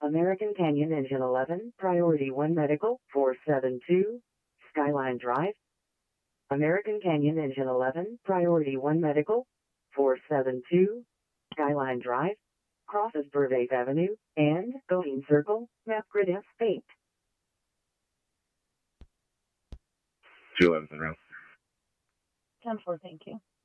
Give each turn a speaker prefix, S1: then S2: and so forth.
S1: American Canyon Engine 11, Priority 1 Medical, 472, Skyline Drive. American Canyon Engine 11, Priority 1 Medical, 472, Skyline Drive, crosses Burbank Avenue, and Goheen Circle, map grid S8.
S2: 211's in route.
S3: 10-4, thank you.